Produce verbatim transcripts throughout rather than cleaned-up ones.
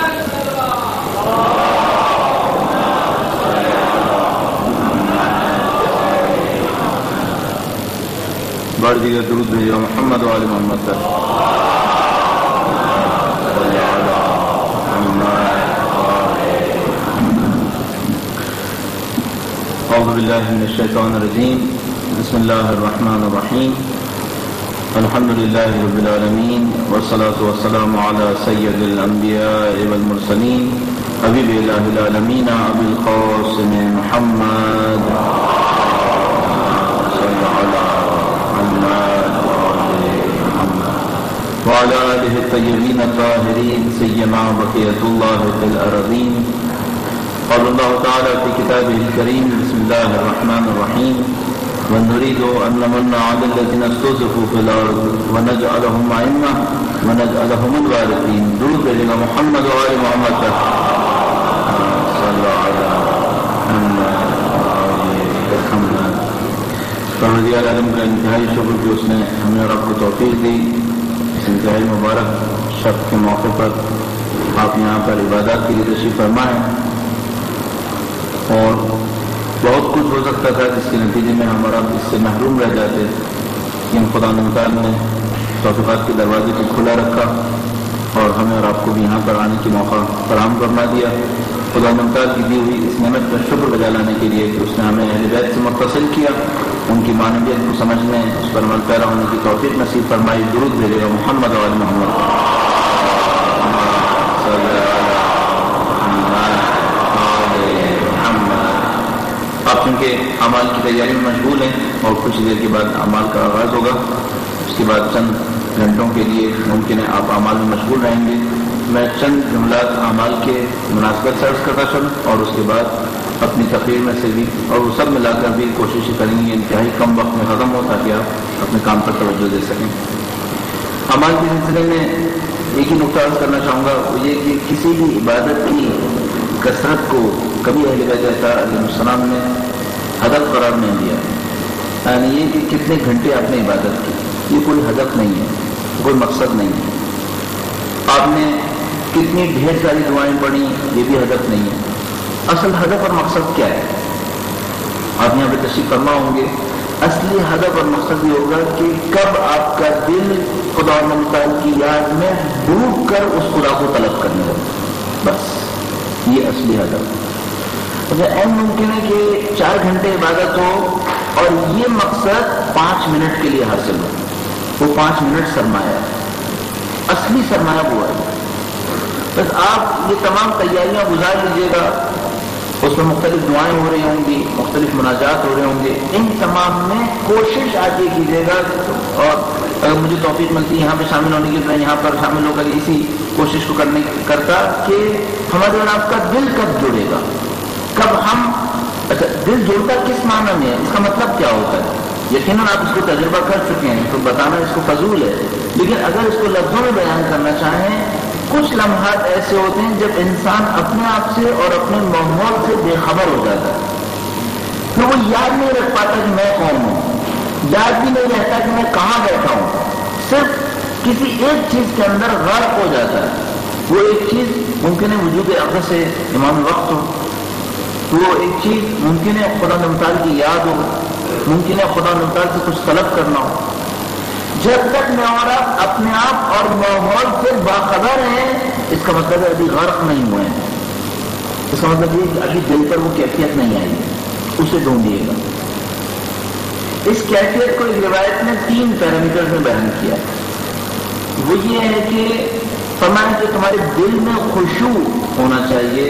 بار دیگر درود بھیجو محمد و آل محمد پر. اعوذ باللہ من الشیطان الرجیم. بسم اللہ الرحمن الرحیم. الحمد للہ رب العالمین والصلاة والسلام علی سید الانبیاء والمرسلین حبیب الہ العالمین ابی القاسم محمد وعلى آله الطيبين الطاهرين سيما بقية الله في الأرضين. قال الله تعالى في كتابه الكريم بسم الله الرحمن الرحيم ونريد أن نمن على الذين استضعفوا في الأرض ونجعلهم أئمة ونجعلهم الوارثين. درود بھیجنا محمد وآل محمد صلی اللہ علیہ وسلم. پروردگار عالم کا انتہائی شکر کہ اس نے ہمیں رب کو توفیق دی اس انتہائی مبارک شب کے موقع پر آپ یہاں پر عبادات کے لیے تشریف فرما ہے. اور بہت کچھ ہو سکتا تھا جس کے نتیجے میں ہم اور آپ اس سے محروم رہ جاتے، لیکن خدا تعالیٰ نے توفیقات کے دروازے کو کھلا رکھا اور ہمیں اور آپ کو بھی یہاں پر آنے کی موقع فراہم کرنا دیا. خدا تعالیٰ کی دی ہوئی اس نعمت پر شکر بجا لانے کے لیے کہ اس نے ہمیں اہل بیت سے متصل کیا، ان کی معنویت کو سمجھنے اس پر عمل پیرا ہونے کی توفیق نصیب فرمائی. درود بھیجے گا محمد و آل محمد. آپ چونکہ اعمال کی تیاری میں مشغول ہیں اور کچھ دیر کے بعد اعمال کا آغاز ہوگا، اس کے بعد چند گھنٹوں کے لیے ممکن ہے آپ اعمال میں مشغول رہیں گے. میں چند جملات اعمال کے مناسبت سے عرض کرتا چلوں اور اس کے بعد اپنی تقریر میں سے بھی اور وہ سب ملا کر بھی کوشش کریں گے انتہائی کم وقت میں ختم ہو تاکہ آپ اپنے کام پر توجہ دے سکیں. اعمال کے سلسلے میں ایک ہی نقطہ عرض کرنا چاہوں گا، وہ یہ کہ کسی بھی عبادت کی کثرت کو کبھی اہل بیت علیہ السلام نے ہدف قرار نہیں دیا. یعنی یہ کہ کتنے گھنٹے آپ نے عبادت کی، یہ کوئی ہدف نہیں ہے، کوئی مقصد نہیں ہے. آپ نے کتنی ڈھیر ساری دعائیں پڑھی، یہ بھی ہدف نہیں ہے. اصل ہدف اور مقصد کیا ہے؟ آپ یہاں پہ تشریف فرما ہوں گے. اصلی ہدف اور مقصد یہ ہوگا کہ کب آپ کا دل خدا متعال کی یاد میں ڈوب کر اس خدا کو طلب کرنے لگے، بس یہ اصلی ہدف. این ممکن ہے کہ چار گھنٹے عبادت ہو اور یہ مقصد پانچ منٹ کے لیے حاصل ہو. وہ پانچ منٹ سرمایہ، اصلی سرمایہ وہ ہے. بس آپ یہ تمام تیاریاں گزار لیجیے گا، اس میں مختلف دعائیں ہو رہی ہوں گی، مختلف مناجات ہو رہے ہوں گے، ان تمام میں کوشش آج یہ کیجیے گا. اور اگر مجھے توفیق ملتی ہے یہاں پہ شامل ہونے کی میں یہاں پر شامل ہو کر اسی کوشش کو کرنے کرتا کہ ہمارے اور آپ کا دل کب جڑے گا، کب ہم اچھا دل جڑتا کس معنی میں ہے، اس کا مطلب کیا ہوتا ہے. یقیناً آپ اس کو تجربہ کر چکے ہیں تو بتانا اس کو فضول ہے، لیکن اگر اس کو لفظوں میں بیان کرنا چاہیں، کچھ لمحات ایسے ہوتے ہیں جب انسان اپنے آپ سے اور اپنے ماحول سے بے خبر ہو جاتا ہے. پھر وہ یاد نہیں رکھ پاتا کہ میں کون ہوں، یاد بھی نہیں رہتا کہ میں کہاں بیٹھا ہوں، صرف کسی ایک چیز کے اندر غرق ہو جاتا ہے. وہ ایک چیز ممکن ہے وجود اقدس سے امام وقت ہو، وہ ایک چیز ممکن ہے خدا متعال کی یاد ہو، ممکن ہے خدا متعال سے کچھ طلب کرنا ہو. جب تک میں اور آپ اپنے آپ اور ماحول سے باخبر ہیں، اس کا مطلب ہے ابھی غرق نہیں ہوئے ہیں. اس کا مطلب یہ کہ ابھی دل پر وہ کیفیت نہیں آئی، اسے ڈھونڈیے گا. اس کیفیت کو اس روایت نے تین پیرامیٹر میں بیان کیا. وہ یہ ہے کہ فرمایا کہ تمہارے دل میں خشوع ہونا چاہیے،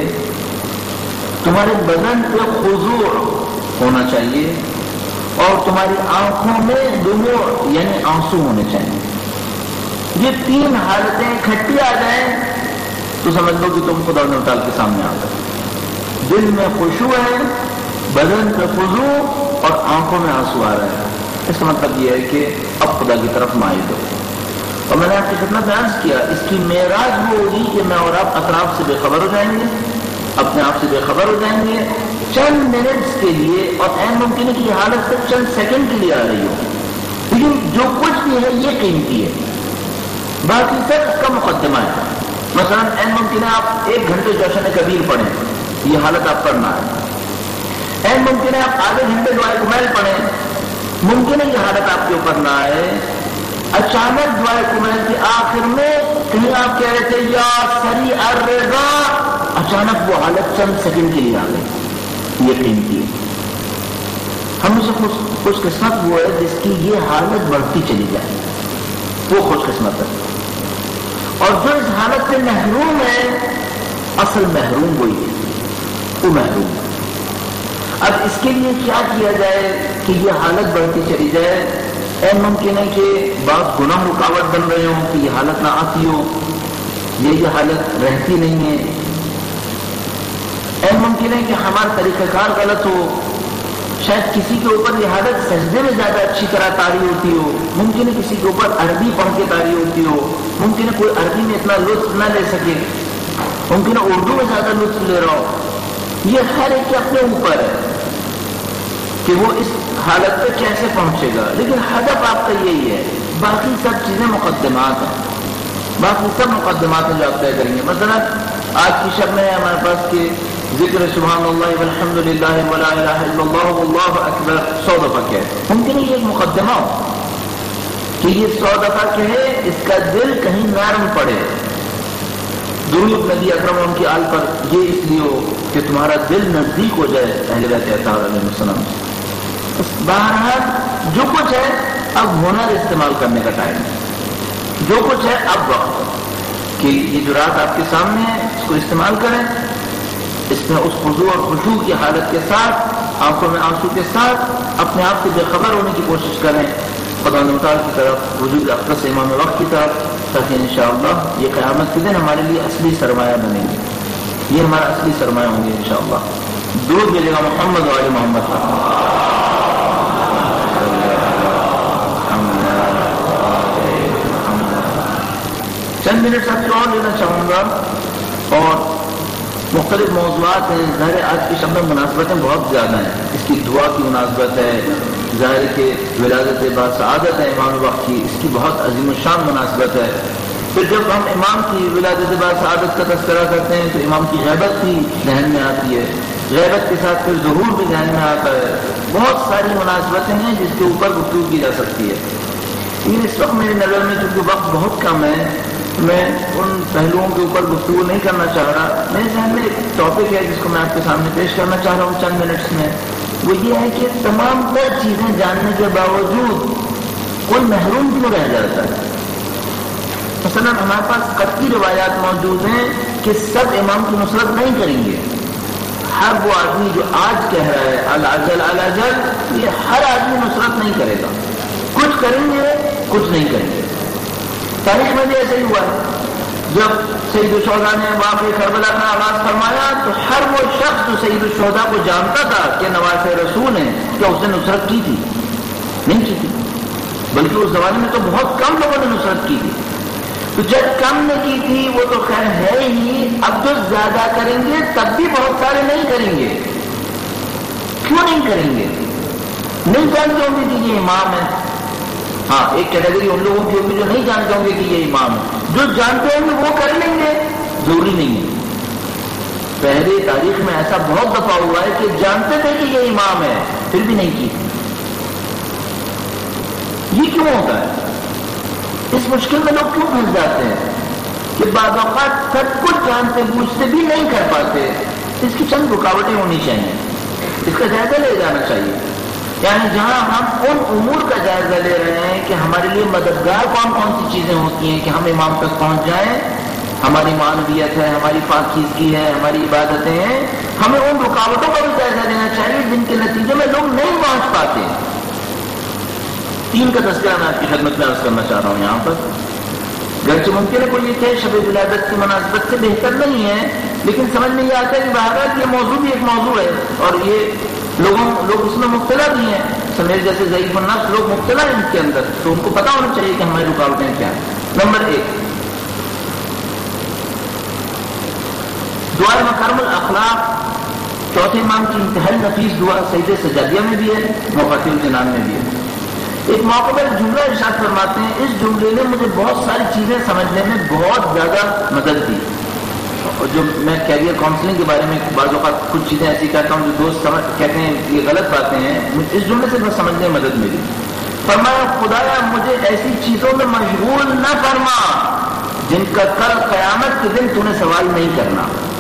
تمہارے بدن پہ خضوع ہونا چاہیے، اور تمہاری آنکھوں میں دموع یعنی آنسو ہونے چاہیے. یہ تین حالتیں اکٹھی آ جائیں تو سمجھ لو کہ تم خدا تعالی کے سامنے آ گئے. دل میں خشوع ہے، بدن پہ خضوع اور آنکھوں میں آنسو آ رہا ہے. اس کا مطلب یہ ہے کہ اب خدا کی طرف مائل ہو. اور میں نے آپ کی خدمت میں عرض کیا اس کی معراج وہ ہوگی کہ میں اور آپ اطراف سے بے خبر ہو جائیں گے، اپنے آپ سے بے خبر ہو جائیں گے چند منٹس کے لیے، اور این ممکن ہے کہ یہ حالت صرف چند سیکنڈ کے لیے آ رہی ہو، لیکن جو کچھ بھی ہے یہ قیمتی ہے، باقی سب اس کا مقدمہ ہے. مثلا این ممکن ہے آپ ایک گھنٹے جوشن کبیر پڑھیں، یہ حالت آپ پڑھنا ہے۔ این ممکن ہے آپ آدھے گھنٹے دعائے کمیل پڑھیں، ممکن ہے یہ حالت آپ کے اوپر نہ آئے۔ اچانک دعائے کمیل کی آخر میں کہیں آپ کہہ رہے تھے یا سری الرضا، اچانک وہ حالت چند سیکنڈ کے لیے آ گئی، یقین کی ہم سے خوش خوش قسمت وہ ہے جس کی یہ حالت بڑھتی چلی جائے، وہ خوش قسمت ہے۔ اور جو اس حالت سے محروم ہے، اصل محروم وہی ہے، وہ محروم ہے۔ اب اس کے لیے کیا کیا جائے کہ یہ حالت بڑھتی چلی جائے؟ اے ممکن ہے کہ بعض گناہ رکاوٹ بن رہے ہوں کہ یہ حالت نہ آتی ہو، یہ یہ حالت رہتی نہیں ہے۔ اے ممکن ہے کہ ہمارا طریقہ کار غلط ہو، شاید کسی کے اوپر یہ حالت سجدے میں زیادہ اچھی طرح طاری ہوتی ہو، ممکن ہے کسی کے اوپر عربی پڑھ کے طاری ہوتی ہو، ممکن ہے کوئی عربی میں اتنا لطف نہ لے سکے، ممکن ہے اردو میں زیادہ لطف لے رہا ہو۔ یہ ہر ایک کے اپنے اوپر ہے کہ وہ اس حالت پہ کیسے پہنچے گا، لیکن ہدف آپ کا یہی ہے۔ باقی سب چیزیں مقدمات ہیں، باقی سب مقدمات ہیں جو آپ طے کریں گے۔ مثلا آج کی شب میں ہے ہمارے پاس کہ ذکر سبحان اللہ والحمد للہ ولا الہ الا اللہ واللہ اکبر سو دفعہ کہے، ممکن ہے یہ ایک مقدمہ ہو کہ یہ سو دفعہ کہے، اس کا دل کہیں نرم پڑے۔ درود نبی اکرم ان کی آل پر یہ اس لیے ہو کہ تمہارا دل نزدیک ہو جائے اہل بیت اطہار علیہ السلام سے۔ بہرحال جو کچھ ہے اب ہنر استعمال کرنے کا ٹائم ہے، جو کچھ ہے اب وقت کہ یہ جو رات آپ کے سامنے ہے اس کو استعمال کریں، اس میں اس خضوع اور خشوع کی حالت کے ساتھ، آنکھوں میں آنسو کے ساتھ اپنے آپ سے بے خبر ہونے کی کوشش کریں خدا تعالیٰ کی طرف، وجود اقدس امام وقت کی طرف، تاکہ انشاءاللہ یہ قیامت کے دن ہمارے لیے اصلی سرمایہ بنیں گے، یہ ہمارا اصلی سرمایہ ہوں گے انشاءاللہ۔ درود ملے گا محمد و آل محمد کا۔ چند منٹ سب سے اور لینا چاہوں گا، اور مختلف موضوعات ہیں۔ ظاہر آج کی شب میں مناسبتیں بہت زیادہ ہیں، اس کی دعا کی مناسبت ہے، ظاہر کہ ولادت با سعادت ہے امام وقت کی، اس کی بہت عظیم الشان مناسبت ہے۔ پھر جب ہم امام کی ولادت با سعادت کا تذکرہ کرتے ہیں تو امام کی غیبت بھی ذہن میں آتی ہے، غیبت کے ساتھ پھر ظہور بھی ذہن میں آتا ہے۔ بہت ساری مناسبتیں ہیں جس کے اوپر گفتگو کی جا سکتی ہے، لیکن اس وقت میری نظر میں چونکہ وقت بہت کم ہے، میں ان پہلوؤں کے اوپر گفتگو نہیں کرنا چاہ رہا۔ میرے ذہن میں ایک ٹاپک ہے جس کو میں آپ کے سامنے پیش کرنا چاہ رہا ہوں چند منٹس میں، وہ یہ ہے کہ تمام تر چیزیں جاننے کے باوجود کوئی محروم کیوں رہ جاتا ہے۔ مثلا ہمارے پاس قطعی روایات موجود ہیں کہ سب امام کی نصرت نہیں کریں گے۔ ہر وہ آدمی جو آج کہہ رہا ہے العجل العجل، یہ ہر آدمی نصرت نہیں کرے گا، کچھ کریں گے کچھ نہیں کریں گے۔ تاریخ میں بھی ایسا ہی ہوا ہے، جب سید الشہداء نے واقعہ کربلا کا آغاز فرمایا تو ہر وہ شخص جو سید الشہداء کو جانتا تھا کہ نواسہ رسول ہیں، کیا اس نے نصرت کی تھی؟ نہیں کی تھی، بلکہ اس زمانے میں تو بہت کم لوگوں نے نصرت کی تھی۔ تو جب کم نے کی تھی وہ تو خیر ہے ہی، اب جو زیادہ کریں گے تب بھی بہت سارے نہیں کریں گے۔ کیوں نہیں کریں گے؟ نہیں جانتے ہوں گے کہ یہ امام ہے۔ ہاں، ایک کیٹیگری ان لوگوں کی ہوگی جو نہیں جانتے ہوں گے کہ یہ امام ہے، جو جانتے ہوں گے وہ کر لیں گے، ضروری نہیں ہے۔ پہلے تاریخ میں ایسا بہت دفعہ ہوا ہے کہ جانتے تھے کہ یہ امام ہے پھر بھی نہیں کی۔ یہ کیوں ہوتا ہے؟ اس مشکل میں لوگ کیوں پھنس جاتے ہیں کہ بعض اوقات سب کچھ جانتے بوجھتے بھی نہیں کر پاتے؟ اس کی چند رکاوٹیں ہونی چاہیے، اس کا جائزہ لے جانا چاہیے۔ یعنی جہاں ہم ان امور کا جائزہ لے رہے ہیں کہ ہمارے لیے مددگار کون کون سی چیزیں ہوتی ہیں کہ ہم امام تک پہنچ جائیں، ہماری معنویت ہے، ہماری پاکیزگی ہے، ہماری عبادتیں ہیں، ہمیں ان رکاوٹوں کا بھی جائزہ لینا چاہیے جن کے نتیجے میں لوگ نہیں پہنچ پاتے۔ تین کا تذکرہ میں آپ کی خدمت میں عرض کرنا چاہ رہا ہوں یہاں پر، گرچہ ممکن ہے کوئی یہ کہ شب ولادت کی مناسبت سے بہتر نہیں ہے، لیکن سمجھ میں یہ آتا ہے کہ بہرحال یہ موضوع بھی ایک موضوع ہے، اور یہ لوگوں لوگ اس میں مبتلا بھی ہیں، سمیل جیسے ضعیف النفس لوگ مبتلا ہیں اس کے اندر، تو ان کو پتا ہونا چاہیے کہ ہماری رکاوٹیں کیا ہیں۔ نمبر ایک، دعائے مکارم الاخلاق چوتھے امام کی انتہائی نفیس دعا سجدہ سجادیہ میں بھی ہے، مفاتیح الجنان میں بھی ہے۔ ایک موقع پر جملہ ارشاد فرماتے ہیں، اس جملے نے مجھے بہت ساری چیزیں سمجھنے میں بہت زیادہ مدد دی. اور جو میں کیریئر کاؤنسلنگ کے بارے میں بعض اوقات کچھ چیزیں ایسی کہتا ہوں جو دوست سمجھ کہتے ہیں یہ غلط باتیں ہیں، اس جملے سے میں سمجھنے میں مدد ملی. فرمایا خدایا مجھے ایسی چیزوں میں مشغول نہ فرما جن کا کل قیامت کے دن تو نے سوال نہیں کرنا.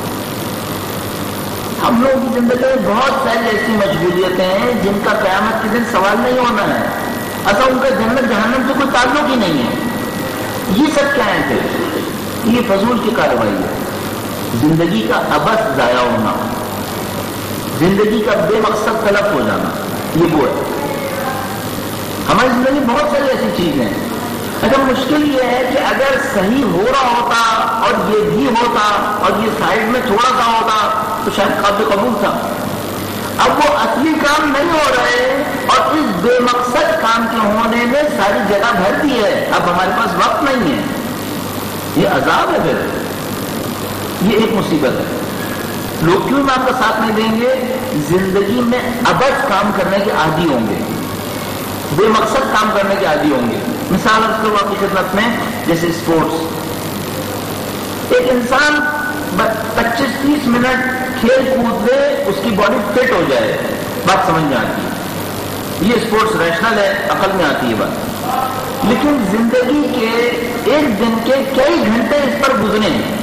ہم لوگوں کی زندگی میں بہت ساری ایسی مشغولیتیں ہیں جن کا قیامت کے دن سوال نہیں ہونا ہے. اصل ان کا جنت جہنم سے کوئی تعلق ہی نہیں ہے. یہ سب کیا ہے پھر؟ یہ فضول کی کارروائی ہے. زندگی کا عبث ضائع ہونا، زندگی کا بے مقصد تلف ہو جانا، یہ وہ ہے. ہماری زندگی میں بہت ساری ایسی چیزیں ہیں. اگر مشکل یہ ہے کہ اگر صحیح ہو رہا ہوتا اور یہ بھی ہوتا اور یہ سائڈ میں تھوڑا سا ہوتا تو شاید قابل قبول تھا. اب وہ اصلی کام نہیں ہو رہے اور اس بے مقصد کام کے ہونے میں ساری جگہ بھر دی ہے. اب ہمارے پاس وقت نہیں ہے. یہ عذاب ہے. پھر یہ ایک مصیبت ہے. لوگ کیوں آپ کا ساتھ نہیں دیں گے؟ زندگی میں عبث کام کرنے کے عادی ہوں گے، بے مقصد کام کرنے کے عادی ہوں گے. مثال اس کو آپ کی خدمت میں جیسے اسپورٹس. ایک انسان پچیس تیس منٹ کھیل کود لے، اس کی باڈی فٹ ہو جائے، بات سمجھ میں آتی ہے. یہ اسپورٹس ریشنل ہے، عقل میں آتی ہے بات. لیکن زندگی کے ایک دن کے کئی گھنٹے اس پر گزرے ہیں.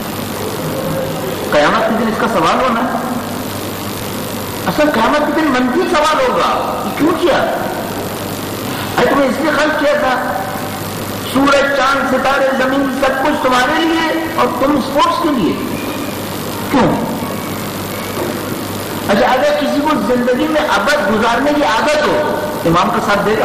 قیامت کے دن اس کا سوال ہونا ہے. اصل قیامت کے دن منفی سوال ہوگا کہ کیوں کیا؟ ارے تمہیں اس لیے خرچ کیا تھا، سورج چاند ستارے زمین سب کچھ تمہارے لیے اور تم اسپورٹس کے لیے کیوں؟ اچھا اگر کسی کو زندگی میں ابد گزارنے کی عادت ہو، امام کا ساتھ دے گا؟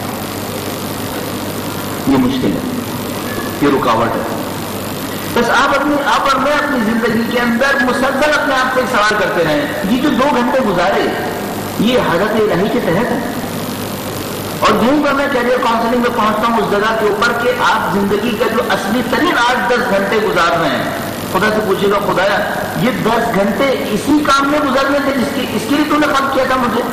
یہ مشکل ہے، یہ رکاوٹ ہے. بس آپ اپنی آپ اور میں اپنی زندگی کے اندر مسلسل اپنے آپ کو ایک سوال کرتے رہیں، یہ جو دو گھنٹے گزارے یہ حضرت الہی کے تحت ہے. اور یہیں پر میں کیریئر کاؤنسلنگ میں پہنچتا ہوں اس جگہ کے اوپر کہ آپ زندگی کا جو اصلی ترین آٹھ دس گھنٹے گزار رہے ہیں، خدا سے پوچھے گا خدایا یہ دس گھنٹے اسی کام میں گزارنے تھے جس کی اس کے لیے تو نے خلق کیا تھا مجھے.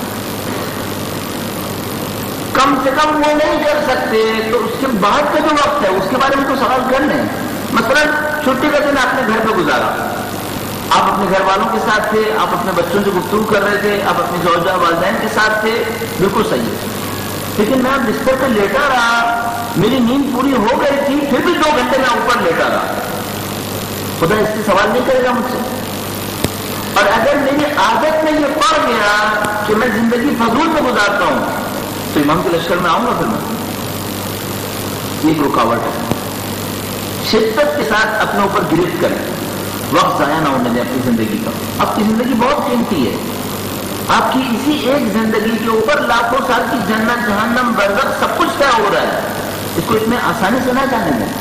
کم سے کم وہ نہیں کر سکتے تو اس کے بعد کا جو وقت ہے اس کے بارے میں تو سوال کر لیں. مثلا چھٹی کا دن آپ نے گھر پہ گزارا، آپ اپنے گھر والوں کے ساتھ تھے، آپ اپنے بچوں سے گفتگو کر رہے تھے، آپ اپنی زوجہ والدین کے ساتھ تھے، بالکل صحیح ہے. لیکن میں بستر پہ لیٹا رہا، میری نیند پوری ہو گئی تھی، پھر بھی دو گھنٹے میں اوپر لیٹا رہا. خدا اس سے سوال نہیں کرے گا مجھ سے؟ اور اگر میری عادت میں یہ پڑ گیا کہ میں زندگی فضول میں گزارتا ہوں تو امام کے لشکر میں آؤں گا. پھر میں ایک رکاوٹ ہے. شدت کے ساتھ اپنے اوپر گرفت کریں، وقت ضائع نہ ہونے دیں اپنی زندگی کا. آپ کی زندگی بہت قیمتی ہے. آپ کی اسی ایک زندگی کے اوپر لاکھوں سال کی جنت جہنم برزخ سب کچھ طے ہو رہا ہے. اس کو اتنے آسانی سے نہ جانے دیں.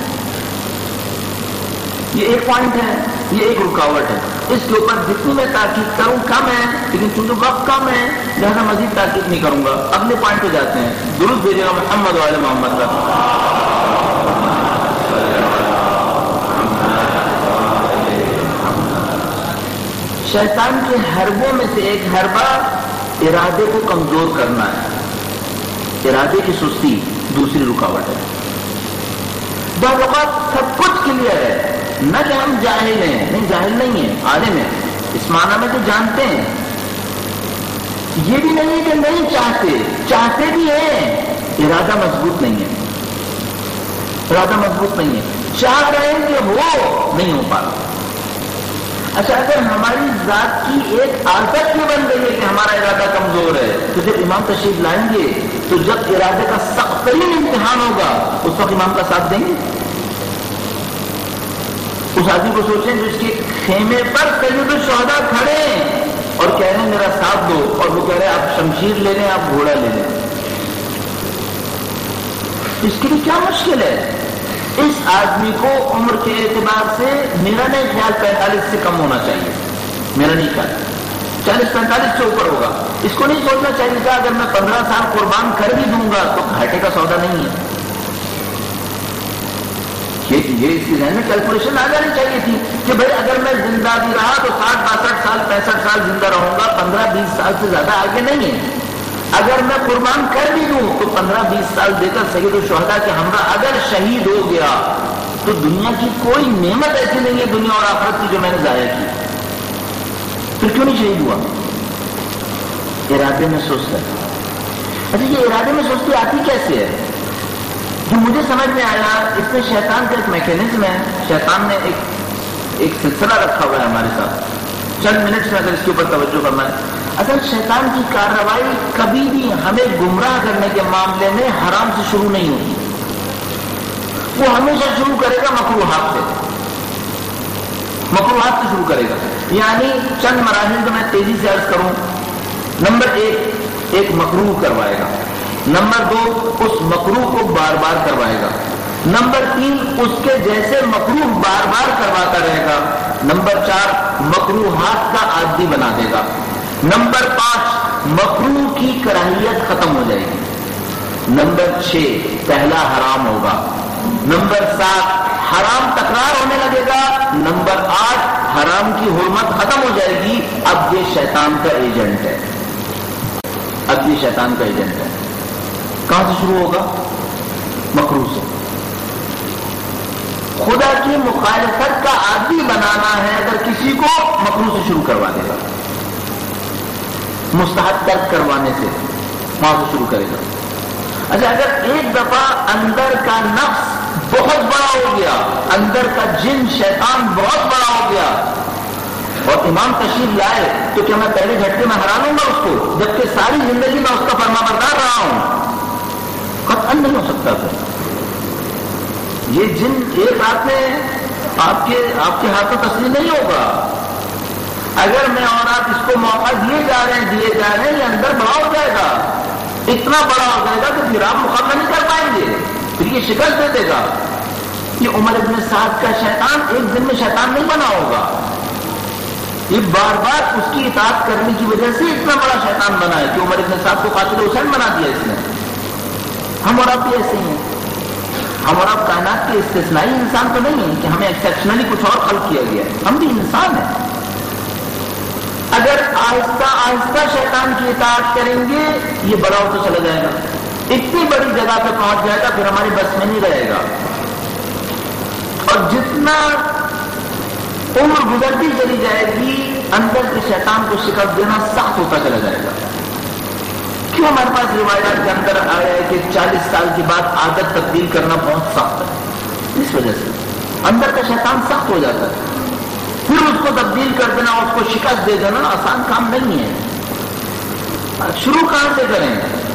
یہ ایک پوائنٹ ہے، یہ ایک رکاوٹ ہے. اس کے اوپر جتنی میں تاکید کروں کم ہے، لیکن چونکہ وقت کم ہے لہذا مزید تاکید نہیں کروں گا. اگلے پوائنٹ پہ جاتے ہیں. درود بھیجے گا محمد وعلی محمد کا. شیطان کے حربوں میں سے ایک حربہ ارادے کو کمزور کرنا ہے. ارادے کی سستی دوسری رکاوٹ ہے. بعض اوقات سب کچھ کلیئر ہے، نہ کہ ہم جاہل ہیں، نہیں جاہل نہیں ہیں، عالم ہیں، اس معنی میں تو جانتے ہیں. یہ بھی نہیں ہے کہ نہیں چاہتے، چاہتے بھی ہیں، ارادہ مضبوط نہیں ہے. ارادہ مضبوط نہیں ہے، چاہ رہے ہیں کہ وہ نہیں ہو پا رہا. اچھا اگر ہماری ذات کی ایک عادت یہ بن گئی ہے کہ ہمارا ارادہ کمزور ہے تو جب امام تشریف لائیں گے تو جب ارادے کا سخت ترین امتحان ہوگا اس وقت امام کا ساتھ دیں گے؟ اس آدمی کو سوچیں جو اس کے خیمے پر سید الشہداء کھڑے ہیں اور کہہ رہے ہیں میرا ساتھ دو، اور وہ کہہ رہے ہیں آپ شمشیر لے لیں، آپ گھوڑا لے لیں. اس کے لیے کیا مشکل ہے؟ اس آدمی کو عمر کے اعتبار سے میرا نہیں خیال پینتالیس سے کم ہونا چاہیے. میرا نہیں خیال چالیس پینتالیس سے اوپر ہوگا. اس کو نہیں سوچنا چاہیے تھا اگر میں پندرہ سال قربان کر بھی دوں گا تو گھاٹے کا سودا نہیں ہے. یہ اس کی ذہن میں کیلکولیشن آ جانی چاہیے تھی کہ بھائی اگر میں زندہ بھی رہا تو ساٹھ باسٹھ سال پینسٹھ سال زندہ رہوں گا، پندرہ بیس سال سے زیادہ آگے نہیں ہے. اگر میں قربان کر بھی دوں تو پندرہ بیس سال دے کر سید الشہداء کے ہمراہ اگر شہید ہو گیا تو دنیا کی کوئی نعمت ایسی نہیں ہے دنیا اور آخرت کی جو میں نے ضائع کی. پھر کیوں نہیں شہید ہوا؟ ارادے میں سست ہے. اچھا یہ ارادے میں سستی آتی کیسے ہے؟ جو مجھے سمجھ میں آیا اس میں شیطان کا ایک میکینزم ہے. شیطان نے ایک ایک سلسلہ رکھا ہوا ہے ہمارے ساتھ. چند منٹ میں اگر اس کے اوپر توجہ کرنا ہے. اصل شیطان کی کارروائی کبھی بھی ہمیں گمراہ کرنے کے معاملے میں حرام سے شروع نہیں ہوتی. وہ ہمیشہ شروع کرے گا مکروہات سے مکروہات سے شروع کرے گا. یعنی چند مراحل تو میں تیزی سے عرض کروں. نمبر ایک ایک مکروہ کروائے گا. نمبر دو اس مکروہ کو بار بار کروائے گا. نمبر تین اس کے جیسے مکروہ بار بار کرواتا رہے گا. نمبر چار مکروہات کا عادی بنا دے گا. نمبر پانچ مکروہ کی کراہیت ختم ہو جائے گی. نمبر چھ پہلا حرام ہوگا. نمبر سات حرام تکرار ہونے لگے گا. نمبر آٹھ حرام کی حرمت ختم ہو جائے گی. اب یہ شیطان کا ایجنٹ ہے. اب یہ شیطان کا ایجنٹ ہے. کہاں سے شروع ہوگا؟ مکروہ سے. خدا کی مخالفت کا عادی بنانا ہے اگر کسی کو مکروہ سے شروع کروا دے گا. مستحب ترک کروانے سے وہاں سے شروع کرے گا. اچھا اگر ایک دفعہ اندر کا نفس بہت بڑا ہو گیا, اندر کا جن شیطان بہت بڑا ہو گیا اور امام تشریف لائے تو کیا میں پہلے جھٹکے میں ہرا لوں گا اس کو جبکہ ساری زندگی میں اس کا فرما بردار رہا ہوں؟ قطعاً نہیں ہو سکتا. پھر یہ جن ایک رات میں آپ کے آپ کے ہاتھوں تسلیم نہیں ہوگا. اگر میں اور آپ اس کو موقع دیے جا رہے ہیں دیے جا رہے ہیں یہ اندر بڑا ہو جائے گا. اتنا بڑا ہو جائے گا کہ پھر آپ مقابلہ نہیں کر پائیں گے. پھر یہ شکست دے دے گا. یہ عمر ابن سعد کا شیطان ایک دن میں شیطان نہیں بنا ہوگا. یہ بار بار اس کی اطاعت کرنے کی وجہ سے اتنا بڑا شیطان بنا ہے کہ عمر ابن سعد کو قاتل حسین بنا دیا اس نے. ہم اور آپ بھی ایسے ہیں. ہم اور آپ کائنات کے استثنائی انسان تو نہیں ہیں کہ ہمیں ایکسیپشنلی کچھ اور خلق کیا گیا ہے. ہم بھی انسان ہیں. اگر آہستہ آہستہ شیطان کی اطاعت کریں گے یہ بڑا ہوتا چلا جائے گا. اتنی بڑی جگہ پہ پہنچ جائے گا پھر ہماری بس میں نہیں رہے گا. اور جتنا عمر گزرتی چلی جائے گی اندر کے شیطان کو شکست دینا سخت ہوتا چلا جائے گا. کیوں ہمارے پاس روایات کے اندر آیا ہے کہ چالیس سال کے بعد عادت تبدیل کرنا بہت سخت ہے؟ اس وجہ سے اندر کا شیطان سخت ہو جاتا ہے. پھر اس کو تبدیل کر دینا اس کو شکست دے دینا آسان کام نہیں ہے. شروع کہاں سے کریں؟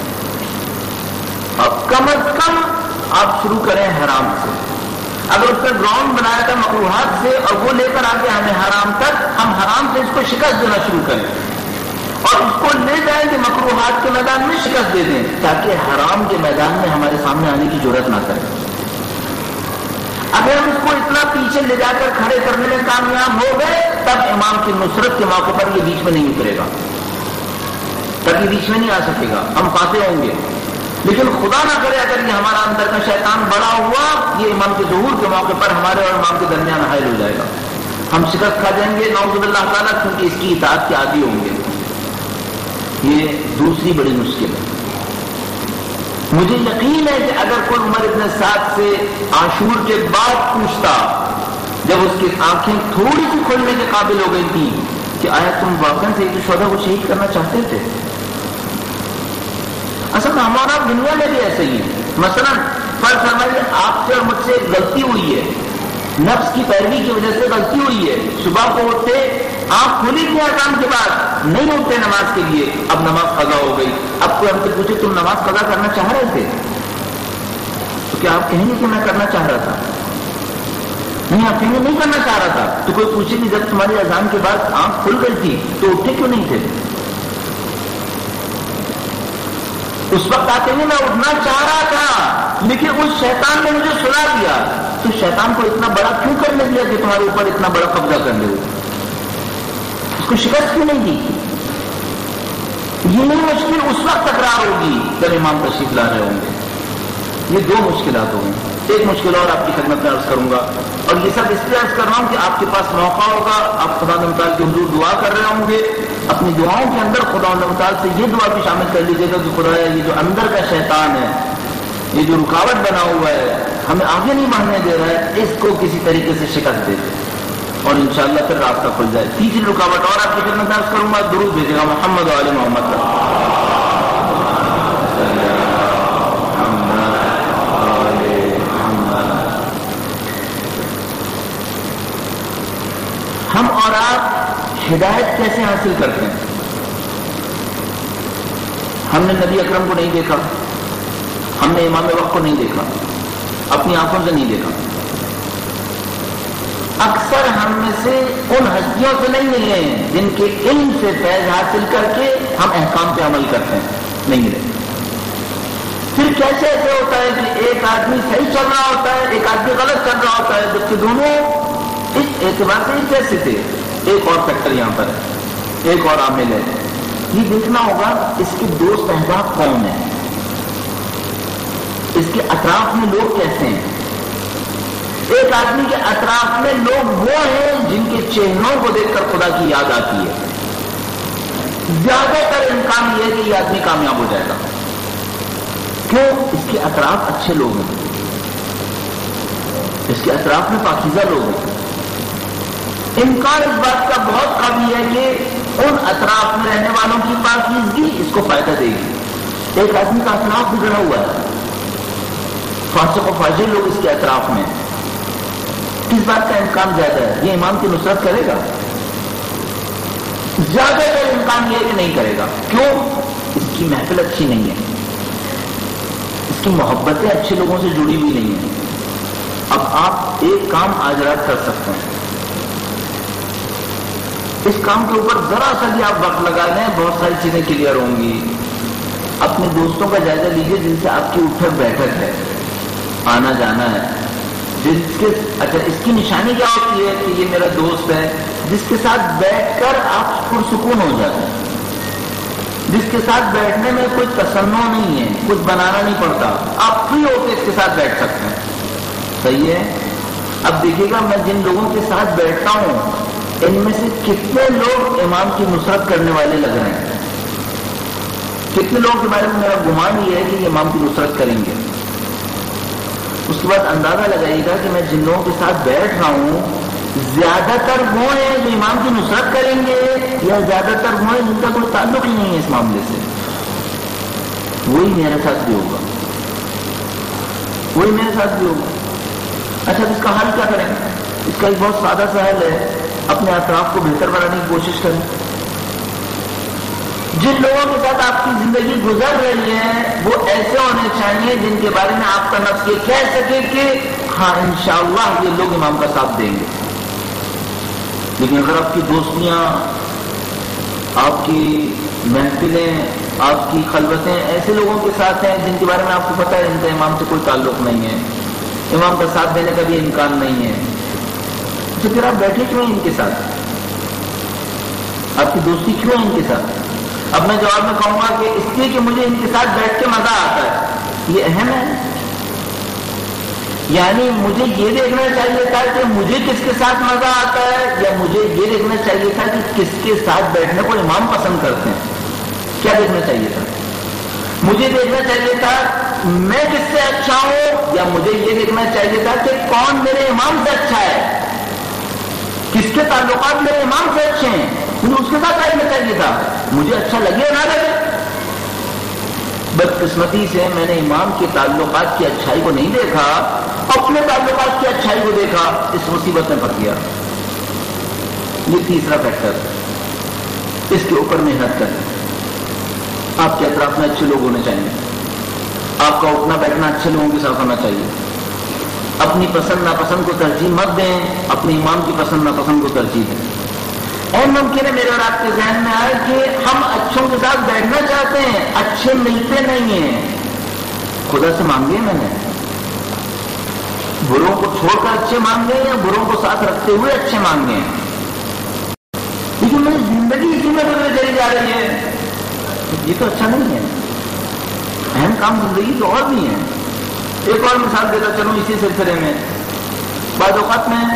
اب کم از کم آپ شروع کریں حرام سے. اگر اس کا گراؤنڈ بنایا تھا مکروہات سے اور وہ لے کر آگے ہمیں حرام تک, ہم حرام سے اس کو شکست دینا شروع کریں اور اس کو لے جائیں کہ مکروہات کے میدان میں شکست دے دیں تاکہ حرام کے میدان میں ہمارے سامنے آنے کی ضرورت نہ کرے. اگر ہم اس کو اتنا پیچھے لے جا کر کھڑے کرنے میں کامیاب ہو گئے تب امام کی نصرت کے موقع پر یہ بیچ میں نہیں اترے گا, تب یہ بیچ میں نہیں آ سکے گا, ہم فاتح ہوں گے. لیکن خدا نہ کرے اگر یہ ہمارا اندر کا شیطان بڑا ہوا یہ امام کے ظہور کے موقع پر ہمارے اور امام کے درمیان حائل ہو جائے گا. ہم شکست کھا جائیں گے نعوذ باللہ تعالیٰ کیونکہ اس کی اطاعت کے عادی ہوں گے. یہ دوسری بڑی مشکل ہے. مجھے یقین ہے کہ اگر کوئی عمر ابن سعد سے عاشور کے بعد پوچھتا جب اس کی آنکھیں تھوڑی سی کھولنے کے قابل ہو گئی تھی کہ آیا تم واقعا سید الشہداء کو شہید کرنا چاہتے تھے؟ اصل میں ہمارا دنیا میں بھی ایسے ہی ہے. مثلا فرض فرمائیے آپ سے اور مجھ سے ایک غلطی ہوئی ہے, نفس کی پیروی کی وجہ سے غلطی ہوئی ہے. صبح کو اٹھتے آنکھ کھلی تھی اذان کے بعد نہیں اٹھتے نماز کے لیے, اب نماز قضا ہو گئی. اب کوئی ہم سے پوچھے تم نماز قضا کرنا چاہ رہے تھے تو کیا آپ کہیں گے کہ میں کرنا چاہ رہا تھا؟ نہیں, آپ کہیں گے نہیں کرنا چاہ رہا تھا. تو کوئی پوچھے کہ جب تمہاری اذان کے بعد آنکھ کھل گئی تھی تو اٹھے کیوں نہیں تھے؟ اس وقت آتے ہیں میں اٹھنا چاہ رہا تھا لیکن اس شیطان نے مجھے سلا دیا. تو شیطان کو اتنا بڑا کیوں کرنے دیا کہ تمہارے اوپر اتنا بڑا قبضہ کر لے؟ اس کو شکست کیوں نہیں دی؟ یہ نہیں مشکل اس وقت تکرار ہوگی جب امام تشریف لا رہے ہوں گے. یہ دو مشکلات ہوں گی. ایک مشکل اور آپ کی خدمت میں عرض کروں گا، اور یہ سب اس لیے عرض کر رہا ہوں کہ آپ کے پاس موقع ہوگا، آپ خدا متعال کے حضور دعا کر رہے ہوں گے، اپنی دعاؤں کے اندر خدا متعال سے یہ دعا بھی شامل کر لیجیے گا کہ خدایا یہ جو اندر کا شیطان ہے، یہ جو رکاوٹ بنا ہوا ہے، ہمیں آگے نہیں بڑھنے دے رہا ہے، اس کو کسی طریقے سے شکست دے دے اور انشاءاللہ پھر راستہ کھل جائے۔ تیسری رکاوٹ اور آپ کی خدمت میں عرض کروں گا، درود بھیجے گا محمد و آل محمد کا۔ ہم اور آپ ہدایت کیسے حاصل کرتے ہیں؟ ہم نے نبی اکرم کو نہیں دیکھا، ہم نے امام وقت کو نہیں دیکھا، اپنی آنکھوں سے نہیں دیکھا، اکثر ہم میں سے ان ہستیوں سے نہیں ملے ہیں جن کے علم سے فیض حاصل کر کے ہم احکام پہ عمل کرتے ہیں، نہیں ملے۔ پھر کیسے ایسے ہوتا ہے کہ ایک آدمی صحیح چل رہا ہوتا ہے، ایک آدمی غلط چل رہا ہوتا ہے، جبکہ دونوں اس اعتبار سے کیسے تھے؟ ایک اور فیکٹر یہاں پر ہے، ایک اور عامل ہے، یہ دیکھنا ہوگا اس کے دوست احباب کون ہیں، اس کے اطراف میں لوگ کیسے ہیں۔ ایک آدمی کے اطراف میں لوگ وہ ہیں جن کے چہروں کو دیکھ کر خدا کی یاد آتی ہے، زیادہ تر امکان یہ ہے کہ یہ آدمی کامیاب ہو جائے گا، کیوں؟ اس کے اطراف اچھے لوگ ہیں، اس کے اطراف میں پاکیزہ لوگ ہیں۔ امکان اس بات کا بہت قوی ہے کہ ان اطراف میں رہنے والوں کی پاکیزگی اس کو فائدہ دے گی۔ ایک آدمی کا اطراف بگڑا ہوا ہے، فاسق و فاجر لوگ اس کے اطراف میں، کس بات کا امکان زیادہ ہے؟ یہ امام کی نصرت کرے گا؟ زیادہ تر امکان یہ کہ نہیں کرے گا، کیوں؟ اس کی محفل اچھی نہیں ہے، اس کی محبتیں اچھے لوگوں سے جڑی ہوئی نہیں ہیں۔ اب آپ ایک کام آج رات کر سکتے ہیں، اس کام کے اوپر ذرا سا بھی آپ وقت لگا دیں، بہت ساری چیزیں کلیئر ہوں گی۔ اپنے دوستوں کا جائزہ لیجیے جن سے آپ کی اٹھک بیٹھک ہے، آنا جانا ہے، جس کے اچھا اس کی نشانی کیا ہوتی ہے کہ یہ میرا دوست ہے، جس کے ساتھ بیٹھ کر آپ پرسکون ہو جاتے ہیں، جس کے ساتھ بیٹھنے میں کوئی تصنع نہیں ہے، کچھ بنانا نہیں پڑتا، آپ فری ہو کے اس کے ساتھ بیٹھ سکتے ہیں۔ صحیح ہے؟ اب دیکھیے گا میں جن لوگوں کے ساتھ بیٹھتا ہوں ان میں سے کتنے لوگ امام کی نصرت کرنے والے لگ رہے ہیں، کتنے لوگوں کے بارے میں میرا گمان یہ ہے کہ یہ امام کی نصرت کریں گے۔ اس کے بعد اندازہ لگائیے گا کہ میں جن لوگوں کے ساتھ بیٹھ رہا ہوں زیادہ تر وہ ہیں جو امام کی نصرت کریں گے، یا زیادہ تر وہ ہیں جن کا کوئی تعلق ہی نہیں ہے اس معاملے سے۔ وہی میرے ساتھ بھی ہوگا، وہی میرے ساتھ بھی ہوگا۔ اچھا اس کا حل کیا کریں؟ اس کا ایک بہت سادہ سا حل ہے، اپنے اطراف کو بہتر بنانے کی کوشش کریں۔ جن لوگوں کے ساتھ آپ کی زندگی گزر رہی ہے وہ ایسے ہونے چاہیے جن کے بارے میں آپ کا نفس یہ کہہ سکے کہ ہاں انشاءاللہ یہ لوگ امام کا ساتھ دیں گے۔ لیکن اگر آپ کی دوستیاں، آپ کی محفلیں، آپ کی خلوتیں ایسے لوگوں کے ساتھ ہیں جن کے بارے میں آپ کو پتا ہے ان کا امام سے کوئی تعلق نہیں ہے، امام کا ساتھ دینے کا بھی امکان نہیں ہے، تو پھر آپ بیٹھے کیوں ہیں ان کے ساتھ؟ آپ کی دوستی کیوں ہے ان کے ساتھ؟ اب میں جواب میں کہوں گا کہ اس لیے کہ مجھے ان کے ساتھ بیٹھ کے مزہ آتا ہے، یہ اہم ہے۔ یعنی مجھے یہ دیکھنا چاہیے تھا کہ مجھے کس کے ساتھ مزہ آتا ہے، یا مجھے یہ دیکھنا چاہیے تھا کہ کس کے ساتھ بیٹھنے کو امام پسند کرتے ہیں؟ کیا دیکھنا چاہیے تھا؟ مجھے دیکھنا چاہیے تھا میں کس سے اچھا ہوں، یا مجھے یہ دیکھنا چاہیے تھا کہ کون میرے امام سے اچھا ہے، کس کے تعلقات میرے امام سے اچھے ہیں، مجھے اس کے ساتھ بیٹھنا چاہیے تھا، مجھے اچھا لگے نہ لگے۔ بدقسمتی سے میں نے امام کے تعلقات کی اچھائی کو نہیں دیکھا، اپنے تعلقات کی اچھائی کو دیکھا، اس مصیبت میں پھنس گیا۔ یہ تیسرا فیکٹر، اس کے اوپر محنت کریں۔ آپ کے اطراف میں اچھے لوگ ہونے چاہیے، آپ کا اٹھنا بیٹھنا اچھے لوگوں کے ساتھ ہونا چاہیے۔ اپنی پسند ناپسند کو ترجیح مت دیں، اپنے امام کی پسند ناپسند کو ترجیح دیں۔ اور ممکن ہے میرے اور آپ کے ذہن میں آئے کہ ہم اچھوں کے ساتھ بیٹھنا چاہتے ہیں، اچھے ملتے نہیں ہیں۔ خدا سے مانگے میں نے بروں کو چھوڑ کر اچھے مانگے یا بروں کو ساتھ رکھتے ہوئے اچھے مانگے ہیں؟ لیکن میری زندگی اسی میں گزر چلی جا رہی ہے، یہ تو اچھا نہیں ہے۔ اہم کام زندگی تو اور بھی ہیں، ایک اور مثال دیتا چلوں اسی سلسلے میں. بعض اوقات میں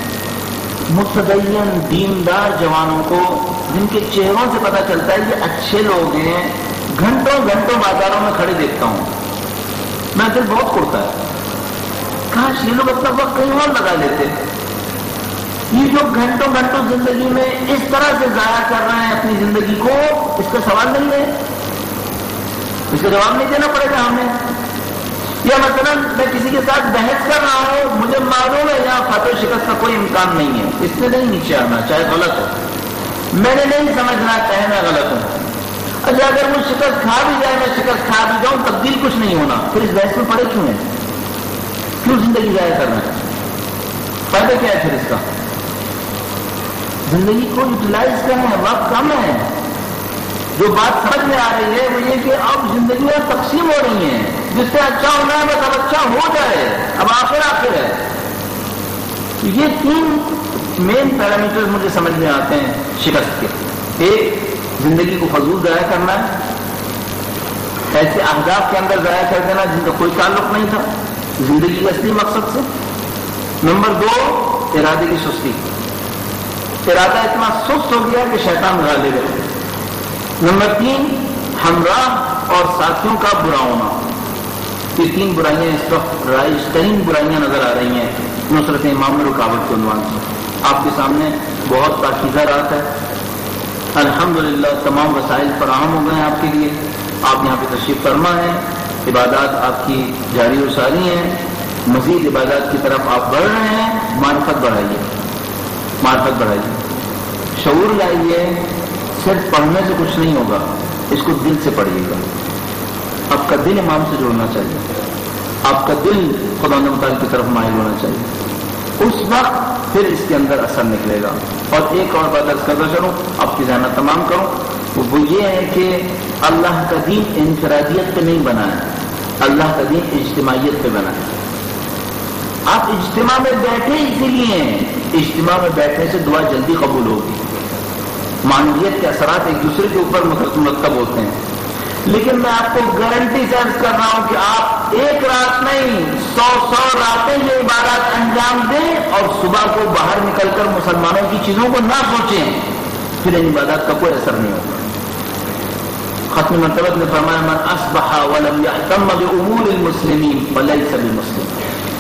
متدین دیندار جوانوں کو جن کے چہروں سے پتہ چلتا ہے یہ اچھے لوگ ہیں، گھنٹوں گھنٹوں بازاروں میں کھڑے دیکھتا ہوں، میں دل بہت کرتا ہے، کاش یہ لوگ اپنا وقت کہیں اور لگا لیتے. یہ جو گھنٹوں گھنٹوں زندگی میں اس طرح سے ضائع کر رہے ہیں اپنی زندگی کو، اس کا سوال نہیں ہے، اس کا جواب نہیں دینا پڑے گا ہمیں. یا مثلا میں کسی کے ساتھ بحث کر رہا ہوں، مجھے معلوم ہے یہاں فتح و شکست کا کوئی امکان نہیں ہے، اس سے نہیں نیچے آنا چاہے غلط ہو، میں نے نہیں سمجھنا چاہے میں غلط ہوں. اچھا اگر وہ شکست کھا بھی جائے، میں شکست کھا بھی جاؤں، تبدیل کچھ نہیں ہونا، پھر اس بحث میں پڑے کیوں ہے؟ کیوں زندگی ضائع کرنا ہے؟ فائدہ کیا ہے پھر اس کا؟ زندگی کو یوٹیلائز کرنا ہے، وقت کم ہے. جو بات سمجھ میں آ رہی ہے وہ یہ کہ اب زندگیاں تقسیم ہو رہی ہیں، جس سے اچھا ہونا ہے بس اب اچھا ہو جائے، اب آخر آخر ہے. یہ تین مین پیرامیٹر مجھے سمجھ میں آتے ہیں شکست کے. ایک، زندگی کو فضول ضائع کرنا ہے، ایسے اہداف کے اندر ضائع کر دینا جن کا کوئی تعلق نہیں تھا زندگی کے اصلی مقصد سے. نمبر دو، ارادے کی سستی، ارادہ اتنا سست ہو گیا کہ شیطان غالب ہے. نمبر تین، ہمراہ اور ساتھیوں کا برا ہونا. یہ تین برائیاں اس وقت رائج ترین برائیاں نظر آ رہی ہیں نصرت امام میں رکاوٹ کے عنوان سے. آپ کے سامنے بہت پاکیزہ رات ہے، الحمدللہ تمام وسائل فراہم ہو گئے ہیں آپ کے لیے، آپ یہاں پہ تشریف فرما ہیں، عبادات آپ کی جاری و ساری ہیں، مزید عبادات کی طرف آپ بڑھ رہے ہیں. معرفت بڑھائیے، معرفت بڑھائیے، شعور لائیے. صرف پڑھنے سے کچھ نہیں ہوگا، اس کو دل سے پڑھیے گا. آپ کا دل امام سے جڑنا چاہیے، آپ کا دل خدا متعال کی طرف مائل ہونا چاہیے، اس وقت پھر اس کے اندر اثر نکلے گا. اور ایک اور بات عرض کرتا چلوں، آپ کی ذہنت تمام کروں، وہ یہ ہے کہ اللہ کا دین انفرادیت پہ نہیں بنا ہے، اللہ کا دین اجتماعیت پہ بنا ہے. آپ اجتماع میں بیٹھے اسی لیے ہیں، اجتماع میں بیٹھنے سے دعا جلدی قبول ہوگی، معنویت کے اثرات ایک دوسرے کے اوپر مرتب ہوتے ہیں. لیکن میں آپ کو گارنٹی سے عرض کر رہا ہوں کہ آپ ایک رات نہیں سو سو راتیں یہ عبادات انجام دیں اور صبح کو باہر نکل کر مسلمانوں کی چیزوں کو نہ سوچیں، پھر ان عبادات کا کوئی اثر نہیں ہوگا. ختم مرتبہ نے فرمایا من اصبح ولم يهتم بامور المسلمین فليس بمسلم.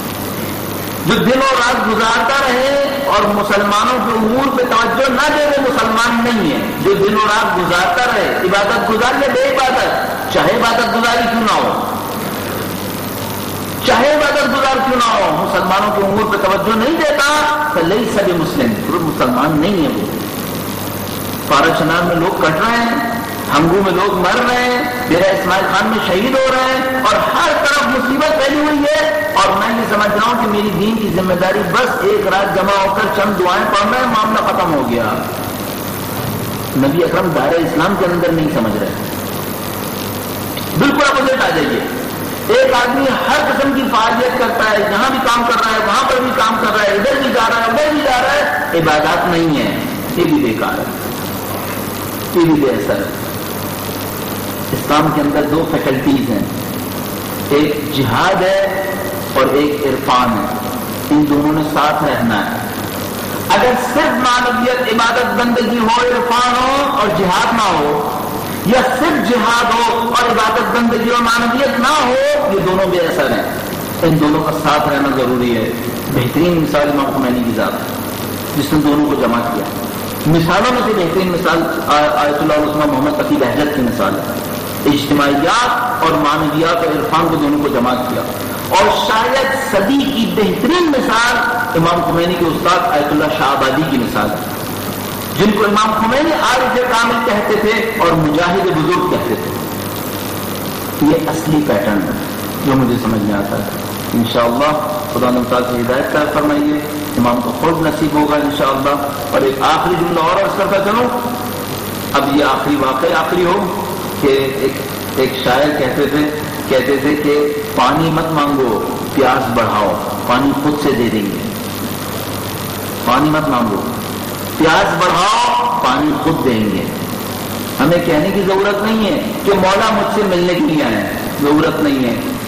جو دن و رات گزارتا رہے اور مسلمانوں کے امور پہ توجہ نہ دے وہ مسلمان نہیں ہے. جو دن و رات گزارتا رہے، عبادت گزار لے بے عبادت، چاہے عبادت گزاری کیوں نہ ہو، چاہے عبادت گزار کیوں نہ ہو، مسلمانوں کے امور پہ توجہ نہیں دیتا تو ليس بمسلم، پھر مسلمان نہیں ہے. وہ پارا چنار میں لوگ کٹ رہے ہیں، ہنگو میں لوگ مر رہے ہیں، ڈیرہ اسماعیل خان میں شہید ہو رہے ہیں، اور ہر طرف مصیبت پھیلی ہوئی ہے، اور میں یہ سمجھ رہا ہوں کہ میری دین کی ذمہ داری بس ایک رات جمع ہو کر چند دعائیں پڑھنا ہے، معاملہ ختم ہو گیا. نبی اکرم دائرہ اسلام کے اندر نہیں سمجھ رہے، بالکل اپوزٹ آ جائیے. ایک آدمی ہر قسم کی فعالیت کرتا ہے، جہاں بھی کام کر رہا ہے وہاں پر بھی کام کر رہا ہے، ادھر بھی جا رہا ہے ادھر بھی جا رہا ہے، عبادات نہیں ہے، یہ بھی بیکار ہے، یہ بھی بے اثر ہے. اسلام کے اندر دو فیکلٹیز ہیں، ایک جہاد ہے اور ایک عرفان ہے. ان دونوں نے ساتھ رہنا ہے. اگر صرف معنویت عبادت بندگی ہو، عرفان ہو اور جہاد نہ ہو، یا صرف جہاد ہو اور عبادت بندگی اور معنویت نہ ہو، یہ دونوں بے اثر ہیں. ان دونوں کا ساتھ رہنا ضروری ہے. بہترین مثال امام خمینی کی ذات ہے جس نے دونوں کو جمع کیا. مثالوں میں سے بہترین مثال آیت اللہ عثمان محمد تقی بہجت کی مثال ہے. اجتماعیات اور معنویات اور عرفان کو دونوں کو جمع کیا. اور شاید صدی کی بہترین مثال امام خمینی کے استاد آیت اللہ شاہ آبادی کی مثال ہے، جن کو امام خمینی عارف کامل کہتے تھے اور مجاہد بزرگ کہتے تھے. یہ اصلی پیٹرن ہے جو مجھے سمجھ میں آتا ہے. انشاءاللہ خدا تعالیٰ سے ہدایت کار فرمائیے، امام کو خود نصیب ہوگا انشاءاللہ. اور ایک آخری جملہ اور عرض کرتا چلوں، اب یہ آخری واقعہ آخری ہو کہ ایک ایک شاعر کہتے تھے کہتے تھے کہ پانی مت مانگو پیاس بڑھاؤ، پانی خود سے دے دیں گے. پانی مت مانگو پیاس بڑھاؤ، پانی خود دیں گے. ہمیں کہنے کی ضرورت نہیں ہے کہ مولا مجھ سے ملنے کے لیے آئے، ضرورت نہیں ہے.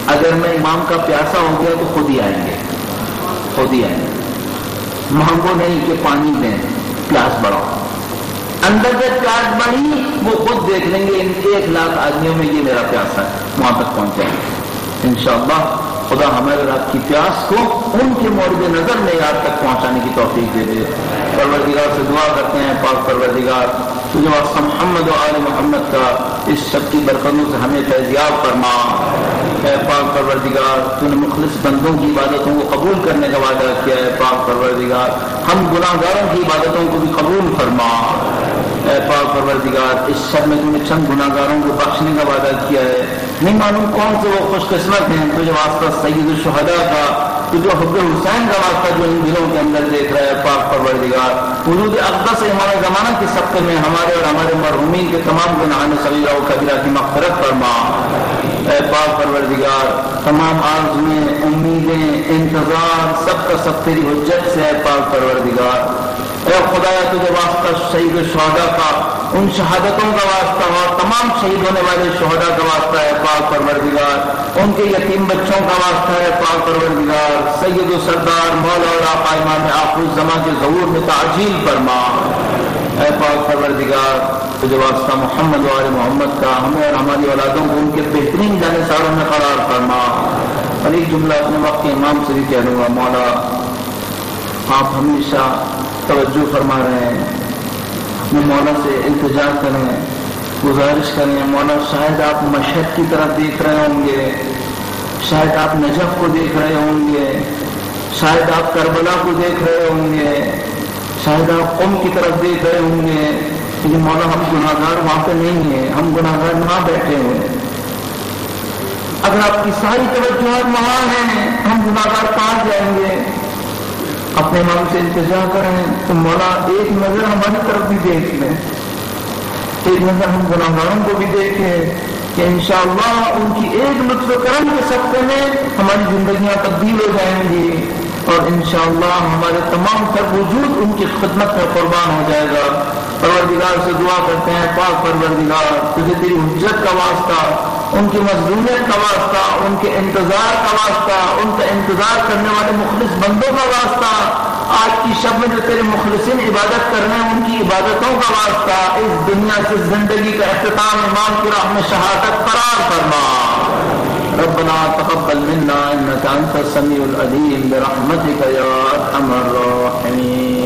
اگر میں امام کا پیاسا ہو گیا تو خود ہی آئیں گے، خود ہی آئیں گے، مانگو نہیں کہ پانی دیں، پیاس بڑھاؤ۔ اندر سے پیاس بڑھی وہ خود دیکھ لیں گے ان ایک لاکھ آدمیوں میں یہ میرا پیاسا ہے، وہاں تک پہنچیں گے انشاءاللہ۔ خدا ہمارے اور آپ کی پیاس کو ان کے مورد نظر معیار تک پہنچانے کی توفیق دے دے۔ پروردگار سے دعا کرتے ہیں، پاک پروردگار تجھے واسطہ محمد و آل محمد کا اس شب کی برکتوں سے ہمیں فیضیاب فرما۔ اے پاک پروردگار تو نے مخلص بندوں کی عبادتوں کو قبول کرنے کا وعدہ کیا ہے، پاک پروردگار ہم گناہ گاروں کی عبادتوں کو بھی قبول فرما۔ اے پاک پروردگار اس شب میں تو نے چند گناہ گاروں کو بخشنے کا وعدہ کیا ہے، نہیں معلوم کون سے وہ خوش قسمت ہیں تجھے واسطہ سید الشہداء کا، تجھے حب حسین کا واسطہ جو ان دلوں کے اندر دیکھ رہا ہے۔ پاک پروردگار وجود اقدس ہمارے زمانہ کے سبقے میں ہمارے اور ہمارے مرحومین کے تمام گناہان صغیرہ و کبیرہ کی مغفرت فرما۔ اے پاک پروردگار تمام آرزویں، امیدیں، انتظار سب کا سب تیری حجت سے ہے۔ پاک پروردگار اے خدایا تجھے واسطہ شہید الشہداء کا، ان شہادتوں کا واسطہ اور تمام شہید ہونے والے شہداء کا واسطہ ہے۔ پاک پروردگار ان کے یتیم بچوں کا واسطہ ہے۔ پاک پروردگار سید و سردار مولا اور آقا امام آخر الزمان کے ظہور میں تعجیل فرما۔ اے پاک پروردگار تجھے واسطہ محمد و آل محمد کا ہمیں اور ہماری اولادوں کو ان کے بہترین جانثاروں میں قرار فرما۔ اور ایک جملہ اپنے وقت کے امام سے بھی کہہ لوں گا، مولا آپ ہمیشہ توجہ فرما رہے ہیں، اپنے مولا سے التجا کریں، گزارش کریں، مولا شاید آپ مشہد کی طرف دیکھ رہے ہوں گے، شاید آپ نجف کو دیکھ رہے ہوں گے، شاید آپ کربلا کو دیکھ رہے ہوں گے، شاید آپ قم کی طرف دیکھ رہے ہوں گے، لیکن مولا ہم گناہ گار وہاں پہ نہیں ہیں، ہم گناہ گار وہاں بیٹھے ہوئے۔ اگر آپ کی ساری توجہات وہاں ہیں، ہم گناہ گار کہاں جائیں گے؟ اپنے امام سے التجا کریں تو مولا ایک نظر ہماری طرف بھی دیکھ لیں، ایک نظر ہم گناہ گاروں کو بھی دیکھیں کہ انشاءاللہ ان کی ایک لطف کرم کے صدقے میں ہماری زندگیاں تبدیل ہو جائیں گی اور انشاءاللہ ہمارے تمام تر وجود ان کی خدمت میں قربان ہو جائے گا۔ پروردگار سے دعا کرتے ہیں، پاک پروردگار تجھے تیری حجت کا واسطہ، ان کی مظلومیت کا واسطہ، ان کے انتظار کا واسطہ، ان کا انتظار کرنے والے مخلص بندوں کا واسطہ، آج کی شب میں جو تیرے مخلصین عبادت کر رہے ہیں ان کی عبادتوں کا واسطہ، اس دنیا سے زندگی کا اختتام امام کی راہ میں شہادت قرار فرما۔ ربنا تقبل منا انك انت السميع العليم برحمتك يا ارحم الراحمين۔